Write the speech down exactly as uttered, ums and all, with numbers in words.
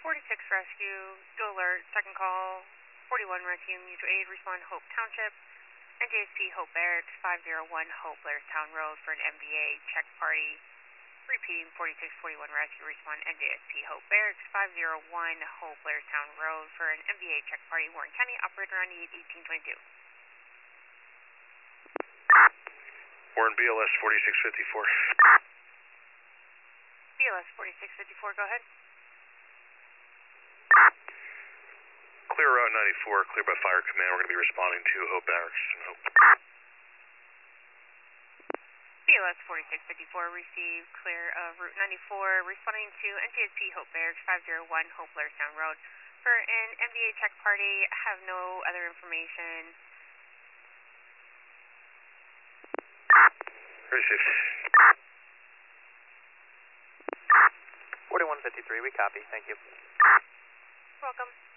forty-six rescue, dual alert, second call, forty-one rescue, mutual aid, respond Hope Township, N J S P Hope Barracks, five oh one Hope Blairstown Road for an M B A check party. Repeating, forty-six forty-one rescue, respond N J S P Hope Barracks, five oh one Hope Blairstown Road for an M B A check party, Warren County, operator on eighteen twenty-two. Warren B L S forty-six fifty-four. B L S forty-six fifty-four, go ahead. Clear Route ninety-four, clear by fire command. We're going to be responding to Hope Barracks and Hope. B L S forty-six fifty-four, received clear of Route ninety-four, responding to N J S P Hope Barracks, five oh one Hope Blairstown Road for an M B A check party. Have no other information. Received. forty-one fifty-three, we copy. Thank you. Welcome.